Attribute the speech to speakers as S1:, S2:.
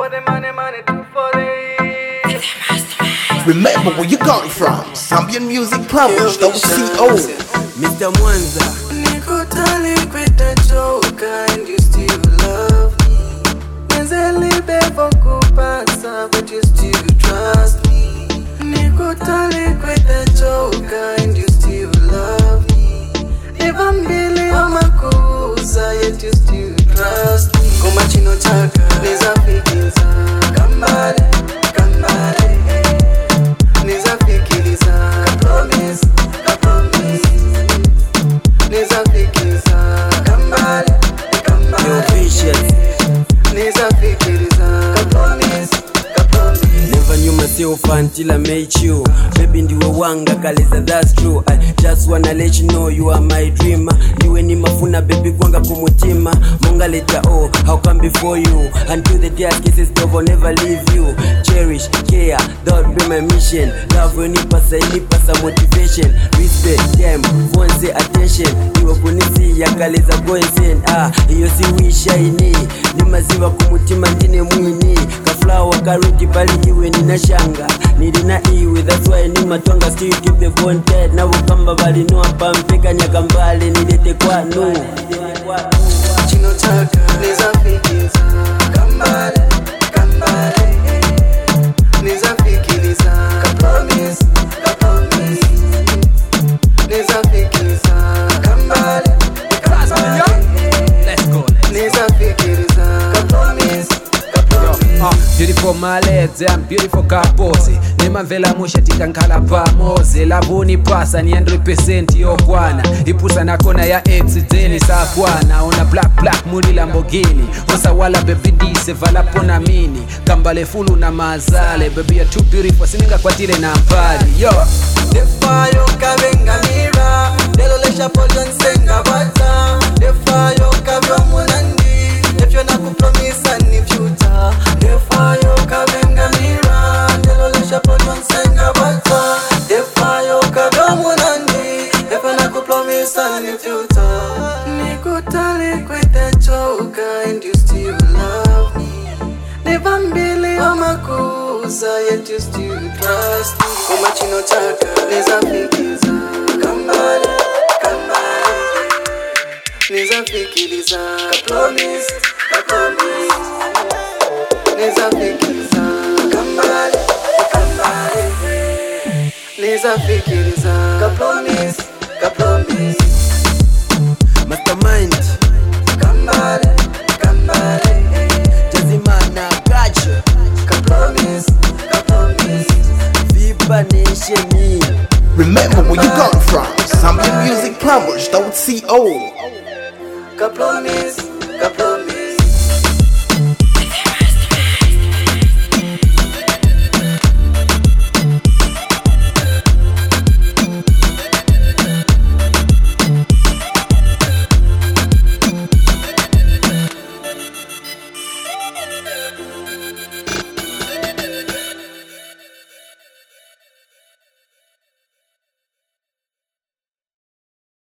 S1: for the money, money, two for the.
S2: Remember where you got it from. Zambian Music Plumbers.co.
S3: Mr. Mwanza.
S1: Nikutali kweta choka and you still love me. Nenzelibe vokupasa but you still trust me. Nikutali kweta choka and you still love me. Never mbili amakuza yet you still trust me. Kumachino chaka nizafikiza kambale, kambale. Nizafikiriza promise, promise. Nizafikiriza kambale, kambale.
S3: Yo, vicious.
S1: Nizafikiriza promise, promise.
S3: Never knew myself until I met you. Baby ndiwe wanga kaleza, that's true. I just wanna let you know you are my dreamer. Niwe ni mafuna baby kwanga kumutima. Monga leta oh, how come before you? Until the day I kisses love will never leave you. Cherish, care, that be my mission. Love when you pass motivation. Respect, time, phone say attention. Niwe kunisi ya kaleza go insane. Iyo si wisha ini. Ni maziwa kumutima ndine mwini. Kaflower karudi pali iwe nina shanga. Nilina iwe, that's why ni matwanga still keep the phone tight. Na wakamba bali no apampeka nyakambale nilete kwa no.
S1: Chino chaka nizafikiriza kambale, kambale. Nizafikiriza promise, promise. Nizafikiriza kambale, kambale.
S3: Let's go.
S1: Nizafikiriza promise.
S4: Beautiful maleze, I'm beautiful kaposi. Nemamvela musha tikankhala pamozi. Lavuni pasa ni 100% yokwana. Ipusa na kona ya exiteni sakwana. Ona black mudi Lamborghini. Osa wala baby ndise vala pona mini. Kambale fulu na mazale. Baby you're too beautiful sininga kwa tile na mpali. Yo
S1: Defayo kabenga mira. Delo lesha polio nsenga bata. Defayo kabyo munandi. If you're not promise ni future. Defayo kabenga mira. Delo lesha polio nsenga bata. Defayo kabyo munandi. If you're not promise ni future. Nikutali kwete choka and you still love me. Never mbili amakuza yet you still trust me. Kumachino chaka nizafikiriza kambale, kambale. Nizafikiriza promise, promise. Nizafikiriza kambale, kambale. Nizafikiriza promise, promise.
S3: Mastermind.
S1: Kambale, kambale.
S3: Jazimana gacho.
S1: Promise, promise.
S3: Viva nation me.
S2: Remember where you got it from. Zambian Music Plumbers.co.
S1: Promise, promise.